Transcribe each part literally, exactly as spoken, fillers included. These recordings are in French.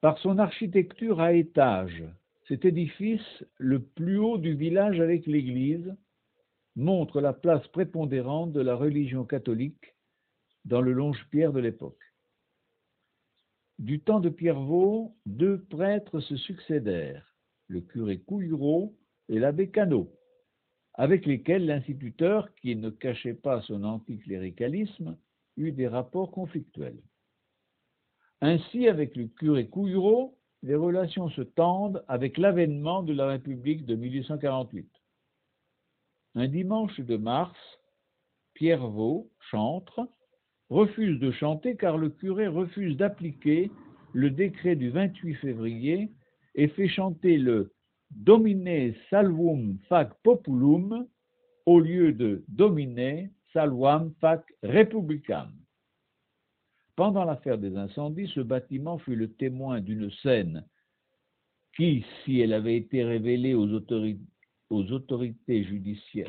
Par son architecture à étages, cet édifice, le plus haut du village avec l'église, montre la place prépondérante de la religion catholique dans le Longe-Pierre de l'époque. Du temps de Pierrevaux, deux prêtres se succédèrent, le curé Couillereau et l'abbé Cano, avec lesquels l'instituteur, qui ne cachait pas son anticléricalisme, eut des rapports conflictuels. Ainsi, avec le curé Couillereau, les relations se tendent avec l'avènement de la République de mille huit cent quarante-huit. Un dimanche de mars, Pierrevaux, chantre, refuse de chanter car le curé refuse d'appliquer le décret du vingt-huit février et fait chanter le Domine salvum fac populum au lieu de Domine salvam fac republicam. Pendant l'affaire des incendies, ce bâtiment fut le témoin d'une scène qui, si elle avait été révélée aux, autori- aux autorités judiciaires,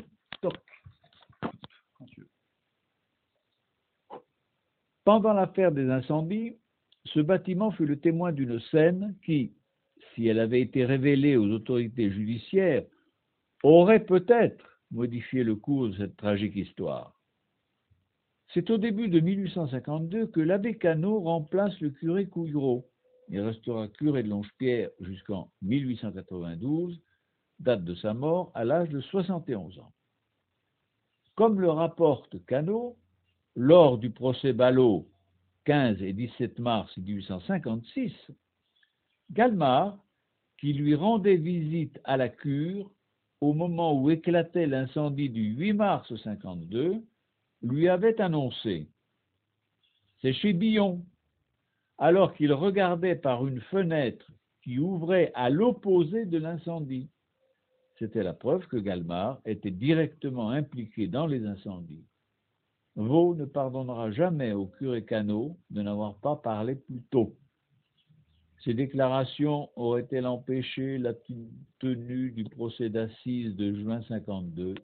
Pendant l'affaire des incendies, ce bâtiment fut le témoin d'une scène qui, si elle avait été révélée aux autorités judiciaires, aurait peut-être modifié le cours de cette tragique histoire. C'est au début de mille huit cent cinquante-deux que l'abbé Cano remplace le curé Couillereau. Il restera curé de Longe-Pierre jusqu'en mille huit cent quatre-vingt-douze, date de sa mort à l'âge de soixante et onze ans. Comme le rapporte Cano, lors du procès Ballot, quinze et dix-sept mars mille huit cent cinquante-six, Galmard, qui lui rendait visite à la cure au moment où éclatait l'incendie du huit mars mille huit cent cinquante-deux, lui avait annoncé « C'est chez Billon », alors qu'il regardait par une fenêtre qui ouvrait à l'opposé de l'incendie. C'était la preuve que Galmard était directement impliqué dans les incendies. Vaux ne pardonnera jamais au curé Cano de n'avoir pas parlé plus tôt. Ces déclarations auraient-elles empêché la tenue du procès d'assises de juin cinquante-deux?